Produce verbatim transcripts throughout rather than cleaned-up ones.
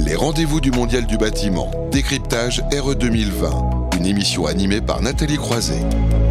Les rendez-vous du Mondial du bâtiment, décryptage R E deux mille vingt, une émission animée par Nathalie Croiset.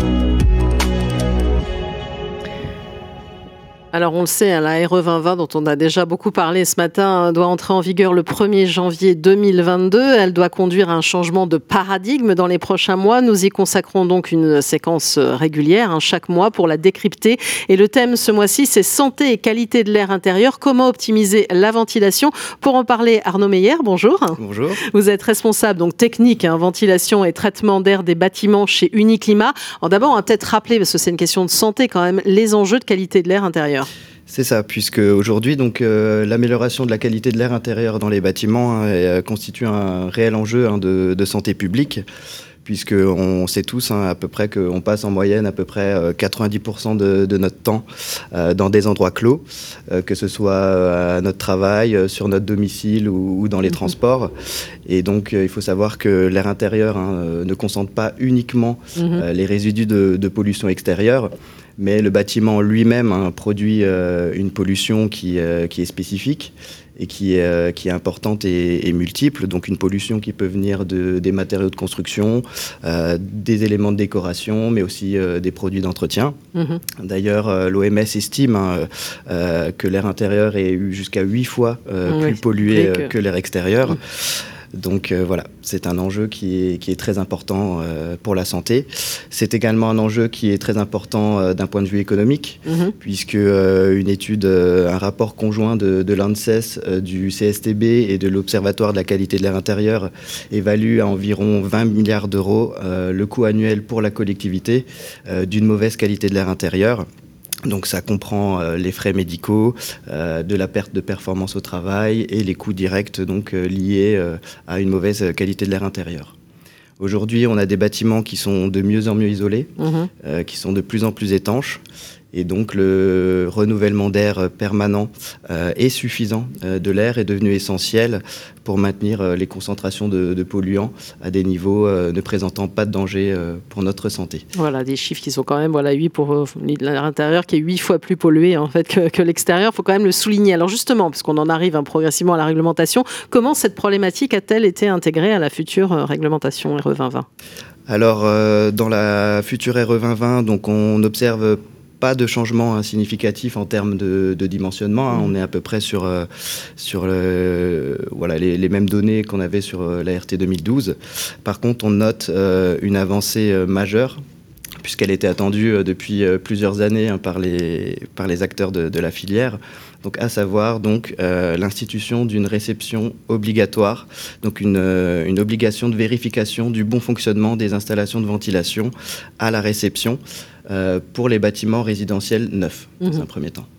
Alors on le sait, la R E vingt vingt dont on a déjà beaucoup parlé ce matin doit entrer en vigueur le premier janvier deux mille vingt-deux. Elle doit conduire à un changement de paradigme dans les prochains mois. Nous y consacrons donc une séquence régulière hein, chaque mois pour la décrypter. Et le thème ce mois-ci, c'est santé et qualité de l'air intérieur. Comment optimiser la ventilation? Pour en parler, Arnaud Meyer, bonjour. Bonjour. Vous êtes responsable donc technique, hein, ventilation et traitement d'air des bâtiments chez Uniclimat. Alors d'abord, on va peut-être rappeler, parce que c'est une question de santé quand même, les enjeux de qualité de l'air intérieur. C'est ça, puisque aujourd'hui, donc, euh, l'amélioration de la qualité de l'air intérieur dans les bâtiments hein, euh, constitue un réel enjeu hein, de, de santé publique, puisqu'on sait tous hein, à peu près qu'on passe en moyenne à peu près euh, quatre-vingt-dix pour cent de, de notre temps euh, dans des endroits clos, euh, que ce soit à notre travail, euh, sur notre domicile ou, ou dans les mmh. transports. Et donc, euh, il faut savoir que l'air intérieur hein, euh, ne concentre pas uniquement mmh. euh, les résidus de, de pollution extérieure, mais le bâtiment lui-même hein, produit euh, une pollution qui, euh, qui est spécifique et qui, euh, qui est importante et, et multiple. Donc une pollution qui peut venir de, des matériaux de construction, euh, des éléments de décoration, mais aussi euh, des produits d'entretien. Mmh. D'ailleurs, euh, l'O M S estime hein, euh, que l'air intérieur est jusqu'à huit fois euh, oui, plus pollué que... que l'air extérieur. Mmh. Donc euh, voilà, c'est un enjeu qui est, qui est très important euh, pour la santé. C'est également un enjeu qui est très important euh, d'un point de vue économique, mmh. puisque euh, une étude, euh, un rapport conjoint de, de l'ANSES, euh, du C S T B et de l'Observatoire de la qualité de l'air intérieur évalue à environ vingt milliards d'euros euh, le coût annuel pour la collectivité euh, d'une mauvaise qualité de l'air intérieur. Donc ça comprend euh, les frais médicaux, euh, de la perte de performance au travail et les coûts directs donc, euh, liés euh, à une mauvaise qualité de l'air intérieur. Aujourd'hui, on a des bâtiments qui sont de mieux en mieux isolés, mmh. euh, qui sont de plus en plus étanches. Et donc le renouvellement d'air permanent euh, et suffisant euh, de l'air est devenu essentiel pour maintenir euh, les concentrations de, de polluants à des niveaux euh, ne présentant pas de danger euh, pour notre santé. Voilà, des chiffres qui sont quand même voilà, huit pour euh, l'air intérieur qui est huit fois plus pollué en fait, que, que l'extérieur. Il faut quand même le souligner. Alors justement, parce qu'on en arrive hein, progressivement à la réglementation, comment cette problématique a-t-elle été intégrée à la future euh, réglementation R E vingt vingt? Alors, euh, dans la future R E vingt vingt, donc, on observe pas de changement hein, significatif en termes de, de dimensionnement. Hein. Mmh. On est à peu près sur, euh, sur le, voilà, les, les mêmes données qu'on avait sur euh, la R T deux mille douze. Par contre, on note euh, une avancée euh, majeure, puisqu'elle était attendue euh, depuis euh, plusieurs années hein, par, les, par les acteurs de, de la filière. Donc, à savoir donc, euh, l'institution d'une réception obligatoire, donc une, euh, une obligation de vérification du bon fonctionnement des installations de ventilation à la réception euh, pour les bâtiments résidentiels neufs, mmh. dans un premier temps.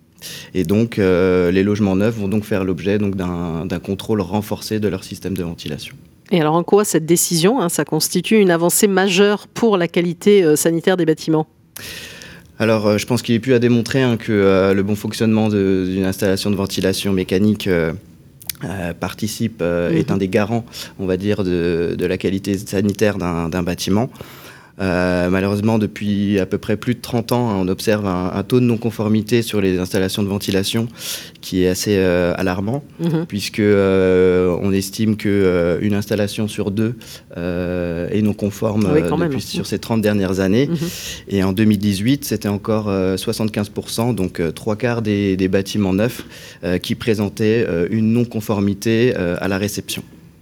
Et donc, euh, les logements neufs vont donc faire l'objet donc, d'un, d'un contrôle renforcé de leur système de ventilation. Et alors, en quoi cette décision, hein, ça constitue une avancée majeure pour la qualité euh, sanitaire des bâtiments ? Alors, euh, je pense qu'il est plus à démontrer hein, que euh, le bon fonctionnement de, d'une installation de ventilation mécanique euh, euh, participe, euh, mmh. est un des garants, on va dire, de, de la qualité sanitaire d'un, d'un bâtiment. Euh, malheureusement, depuis à peu près plus de trente ans, hein, on observe un, un taux de non-conformité sur les installations de ventilation qui est assez euh, alarmant, mmh. puisque euh, on estime qu'une euh, installation sur deux euh, est non conforme oui, euh, depuis, sur ces trente dernières années. Mmh. Et en deux mille dix-huit, c'était encore euh, soixante-quinze pour cent, donc euh, trois quarts des, des bâtiments neufs euh, qui présentaient euh, une non-conformité euh, à la réception.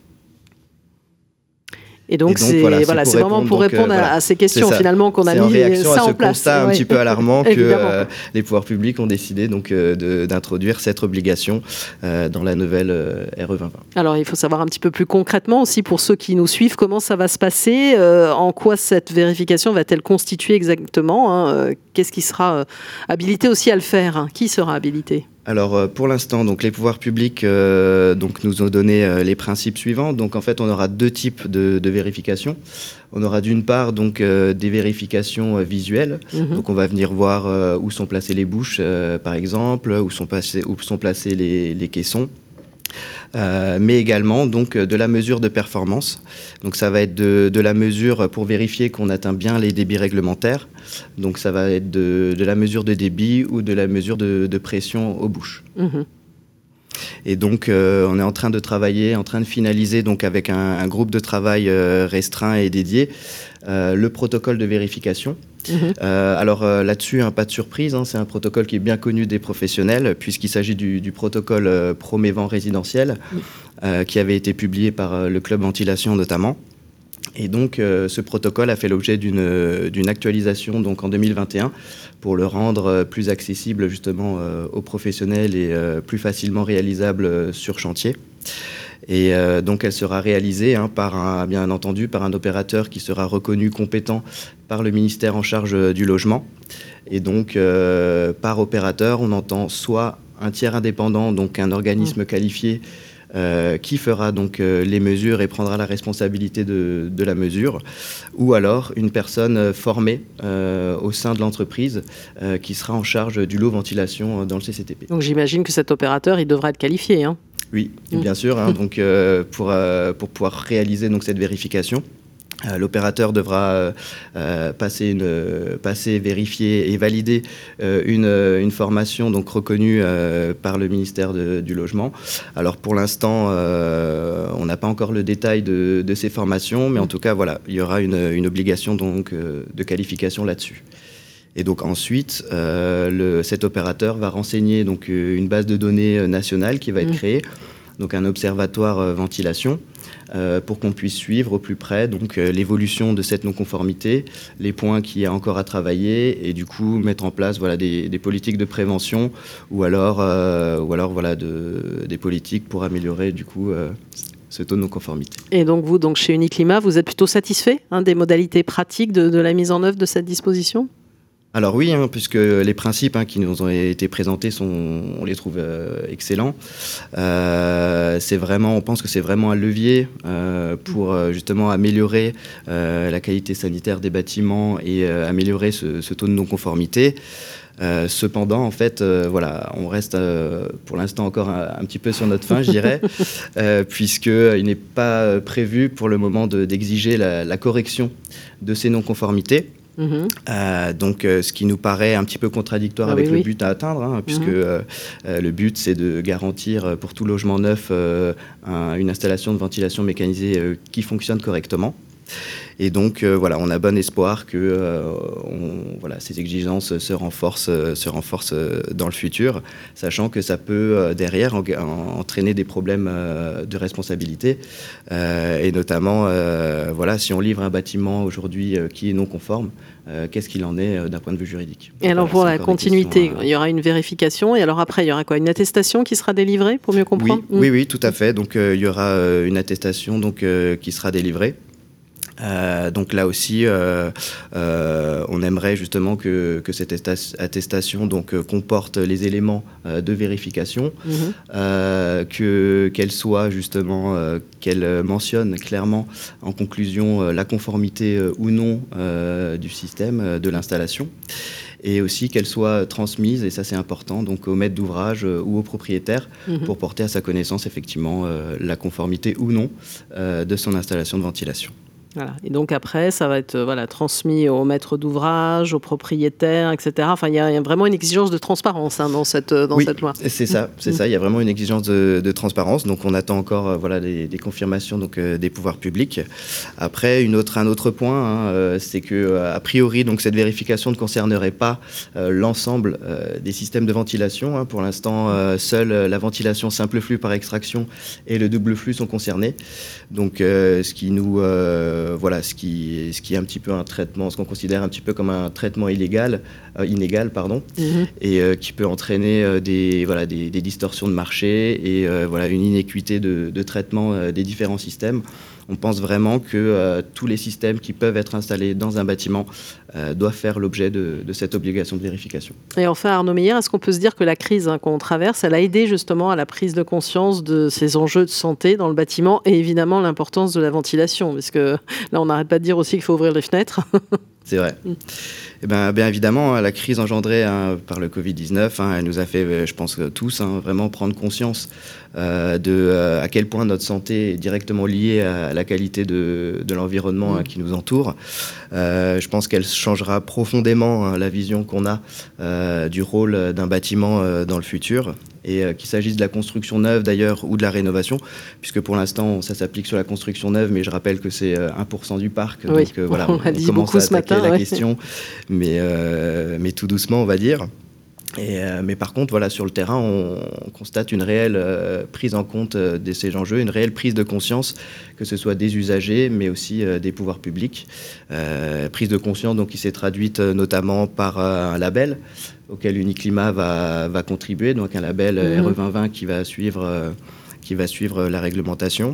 Et donc, et donc c'est, voilà, c'est, voilà, c'est vraiment répondre, pour répondre donc, euh, à, à ces questions finalement qu'on a mis ça en place. C'est en réaction à ce constat un ouais. petit peu alarmant que euh, les pouvoirs publics ont décidé donc, euh, de, d'introduire cette obligation euh, dans la nouvelle euh, R E vingt vingt. Alors, il faut savoir un petit peu plus concrètement aussi pour ceux qui nous suivent, comment ça va se passer, euh, en quoi cette vérification va-t-elle constituer exactement, hein, euh, qu'est-ce qui sera euh, habilité aussi à le faire, hein, qui sera habilité ? Alors pour l'instant, donc les pouvoirs publics euh, donc nous ont donné euh, les principes suivants. Donc en fait, on aura deux types de, de vérifications. On aura d'une part donc euh, des vérifications euh, visuelles. Mmh. Donc on va venir voir euh, où sont placées les bouches, euh, par exemple, où sont placés, où sont placés les, les caissons. Euh, mais également donc de la mesure de performance. Donc ça va être de, de la mesure pour vérifier qu'on atteint bien les débits réglementaires. Donc ça va être de, de la mesure de débit ou de la mesure de, de pression aux bouches. Mmh. Et donc, euh, on est en train de travailler, en train de finaliser, donc avec un, un groupe de travail euh, restreint et dédié, euh, le protocole de vérification. Mmh. Euh, alors euh, là-dessus, hein, pas de surprise, hein, c'est un protocole qui est bien connu des professionnels, puisqu'il s'agit du, du protocole euh, Promévent résidentiel, mmh. euh, qui avait été publié par euh, le Club Ventilation notamment. Et donc, euh, ce protocole a fait l'objet d'une, d'une actualisation donc, en deux mille vingt et un pour le rendre plus accessible justement euh, aux professionnels et euh, plus facilement réalisable euh, sur chantier. Et euh, donc, elle sera réalisée hein, par un, bien entendu par un opérateur qui sera reconnu compétent par le ministère en charge euh, du logement. Et donc, euh, par opérateur, on entend soit un tiers indépendant, donc un organisme mmh. qualifié, Euh, qui fera donc euh, les mesures et prendra la responsabilité de, de la mesure, ou alors une personne euh, formée euh, au sein de l'entreprise euh, qui sera en charge du lot ventilation dans le C C T P. Donc j'imagine que cet opérateur, il devra être qualifié, hein. Oui, mmh. bien sûr. Hein, donc euh, pour, euh, pour pouvoir réaliser donc, cette vérification, Euh, l'opérateur devra euh, passer, une, euh, passer, vérifier et valider euh, une, une formation donc reconnue euh, par le ministère de, du Logement. Alors pour l'instant, euh, on n'a pas encore le détail de, de ces formations, mais en tout cas, voilà, il y aura une, une obligation donc, euh, de qualification là-dessus. Et donc ensuite, euh, le, cet opérateur va renseigner donc, une base de données nationale qui va être créée, donc un observatoire euh, ventilation, Euh, pour qu'on puisse suivre au plus près donc, euh, l'évolution de cette non-conformité, les points qu'il y a encore à travailler et du coup mettre en place voilà, des, des politiques de prévention ou alors, euh, ou alors voilà, de, des politiques pour améliorer du coup euh, ce taux de non-conformité. Et donc vous, donc, chez Uniclimat, vous êtes plutôt satisfait hein, des modalités pratiques de, de la mise en œuvre de cette disposition ? Alors oui, hein, puisque les principes hein, qui nous ont été présentés, sont, on les trouve euh, excellents. Euh, c'est vraiment, on pense que c'est vraiment un levier euh, pour euh, justement améliorer euh, la qualité sanitaire des bâtiments et euh, améliorer ce, ce taux de non-conformité. Euh, cependant, en fait, euh, voilà, on reste euh, pour l'instant encore un, un petit peu sur notre faim, je dirais, euh, puisqu'il n'est pas prévu pour le moment de, d'exiger la, la correction de ces non-conformités. Mmh. Euh, donc, euh, ce qui nous paraît un petit peu contradictoire ah, avec oui, le oui. but à atteindre, hein, puisque mmh. euh, euh, le but, c'est de garantir pour tout logement neuf euh, un, une installation de ventilation mécanisée euh, qui fonctionne correctement. Et donc, euh, voilà, on a bon espoir que euh, on, voilà, ces exigences se renforcent, euh, se renforcent euh, dans le futur, sachant que ça peut, euh, derrière, en, en, entraîner des problèmes euh, de responsabilité. Euh, et notamment, euh, voilà, si on livre un bâtiment aujourd'hui euh, qui est non conforme, euh, qu'est-ce qu'il en est euh, d'un point de vue juridique ? Et alors, voilà, pour la continuité, questions, euh... il y aura une vérification. Et alors après, il y aura quoi ? Une attestation qui sera délivrée, pour mieux comprendre ? Oui, mmh. oui, oui, tout à fait. Donc, euh, il y aura euh, une attestation donc, euh, qui sera délivrée. Euh, donc là aussi, euh, euh, on aimerait justement que, que cette attestation donc, euh, comporte les éléments euh, de vérification, mmh. euh, que, qu'elle soit justement, euh, qu'elle mentionne clairement en conclusion euh, la conformité euh, ou non euh, du système, euh, de l'installation. Et aussi qu'elle soit transmise, et ça c'est important, donc au maître d'ouvrage euh, ou au propriétaire, mmh. pour porter à sa connaissance effectivement euh, la conformité ou non euh, de son installation de ventilation. Voilà. Et donc après, ça va être voilà, transmis au maître d'ouvrage, au propriétaire, et cetera. Enfin, il y, y a vraiment une exigence de transparence hein, dans, cette, dans oui, cette loi. C'est ça, c'est mmh. ça. Il y a vraiment une exigence de, de transparence. Donc, on attend encore euh, voilà, des, des confirmations donc, euh, des pouvoirs publics. Après, une autre, un autre point, hein, euh, c'est que euh, a priori, donc, cette vérification ne concernerait pas euh, l'ensemble euh, des systèmes de ventilation. Hein. Pour l'instant, euh, seule la ventilation simple flux par extraction et le double flux sont concernés. Donc, euh, ce qui nous euh, Euh, voilà, ce qui, ce qui est un petit peu un traitement, ce qu'on considère un petit peu comme un traitement illégal, euh, inégal, pardon, mmh. et euh, qui peut entraîner euh, des, voilà, des, des distorsions de marché et euh, voilà, une inéquité de, de traitement euh, des différents systèmes. On pense vraiment que euh, tous les systèmes qui peuvent être installés dans un bâtiment euh, doivent faire l'objet de, de cette obligation de vérification. Et enfin, Arnaud Meyer, est-ce qu'on peut se dire que la crise hein, qu'on traverse, elle a aidé justement à la prise de conscience de ces enjeux de santé dans le bâtiment et évidemment l'importance de la ventilation, parce que là, on n'arrête pas de dire aussi qu'il faut ouvrir les fenêtres. C'est vrai. Mmh. Eh ben, bien évidemment, la crise engendrée hein, par le covid dix-neuf, hein, elle nous a fait, je pense tous, hein, vraiment prendre conscience euh, de euh, à quel point notre santé est directement liée à la qualité de, de l'environnement mmh. hein, qui nous entoure. Euh, je pense qu'elle changera profondément hein, la vision qu'on a euh, du rôle d'un bâtiment euh, dans le futur. Et euh, qu'il s'agisse de la construction neuve d'ailleurs ou de la rénovation, puisque pour l'instant ça s'applique sur la construction neuve, mais je rappelle que c'est euh, un pour cent du parc, oui, donc euh, voilà, on, on, a dit on commence beaucoup à ce attaquer matin, la ouais. question, mais, euh, mais tout doucement on va dire. Et, euh, mais par contre, voilà, sur le terrain, on, on constate une réelle euh, prise en compte euh, de ces enjeux, une réelle prise de conscience, que ce soit des usagers, mais aussi euh, des pouvoirs publics. Euh, prise de conscience donc, qui s'est traduite euh, notamment par euh, un label auquel Uniclimat va, va contribuer, donc un label mmh. R E vingt vingt qui va suivre, euh, qui va suivre la réglementation.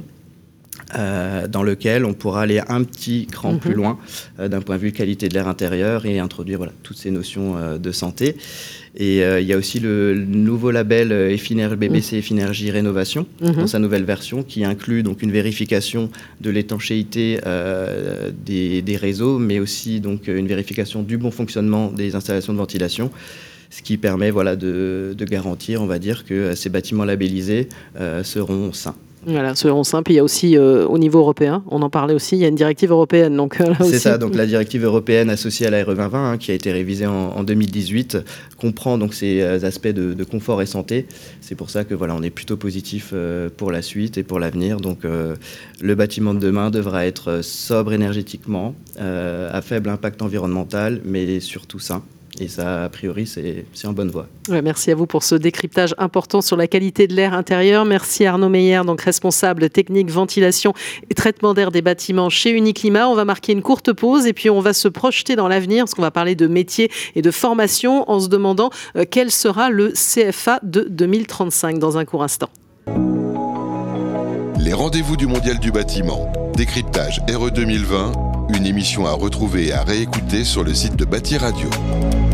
Euh, dans lequel on pourra aller un petit cran mmh. plus loin euh, d'un point de vue qualité de l'air intérieur et introduire voilà, toutes ces notions euh, de santé. Et euh, il y a aussi le, le nouveau label euh, B B C mmh. Effinergie Rénovation mmh. dans sa nouvelle version qui inclut donc une vérification de l'étanchéité euh, des, des réseaux, mais aussi donc, une vérification du bon fonctionnement des installations de ventilation. Ce qui permet voilà, de, de garantir, on va dire, que ces bâtiments labellisés euh, seront sains. Voilà, seront simples. Il y a aussi euh, au niveau européen, on en parlait aussi, il y a une directive européenne. Donc, euh, là c'est aussi... ça, donc la directive européenne associée à la R E vingt vingt, hein, qui a été révisée en, en deux mille dix-huit, comprend donc ces euh, aspects de, de confort et santé. C'est pour ça que voilà, on est plutôt positif euh, pour la suite et pour l'avenir. Donc euh, le bâtiment de demain devra être sobre énergétiquement, euh, à faible impact environnemental, mais surtout sain. Et ça, a priori, c'est, c'est en bonne voie. Ouais, merci à vous pour ce décryptage important sur la qualité de l'air intérieur. Merci Arnaud Meyer, donc responsable technique, ventilation et traitement d'air des bâtiments chez Uniclimat. On va marquer une courte pause et puis on va se projeter dans l'avenir parce qu'on va parler de métiers et de formation en se demandant euh, quel sera le C F A de deux mille trente-cinq dans un court instant. Les rendez-vous du Mondial du bâtiment. Décryptage R E deux mille vingt, une émission à retrouver et à réécouter sur le site de Bâti Radio.